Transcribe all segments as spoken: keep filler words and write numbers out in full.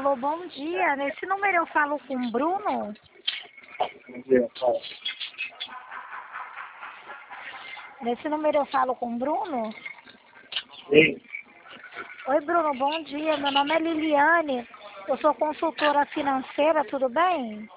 Alô, bom dia. Nesse número eu falo com o Bruno? Bom dia, fala. Nesse número eu falo com o Bruno? Sim. Oi, Bruno, bom dia. Meu nome é Liliane. Eu sou consultora financeira, tudo bem?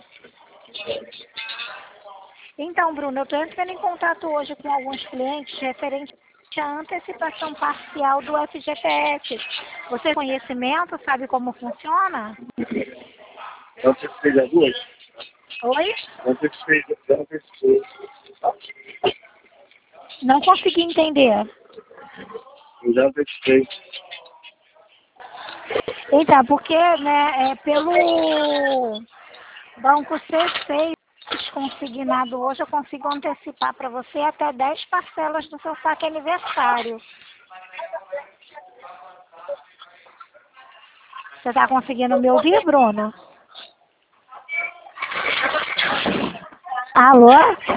Então, Bruno, eu estou entrando em contato hoje com alguns clientes referente à antecipação parcial do F G T S. Você tem conhecimento, sabe como funciona? Eu antecipei das duas? Oi? Eu antecipei, eu antecipei. Não consegui entender. Eu já antecipei. Então, porque né, é pelo Banco C seis consignado hoje, eu consigo antecipar para você até dez parcelas do seu saque aniversário. Você está conseguindo me ouvir, Bruno? Alô?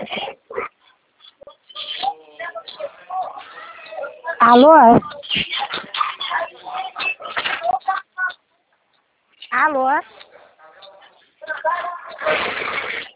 Alô? Alô?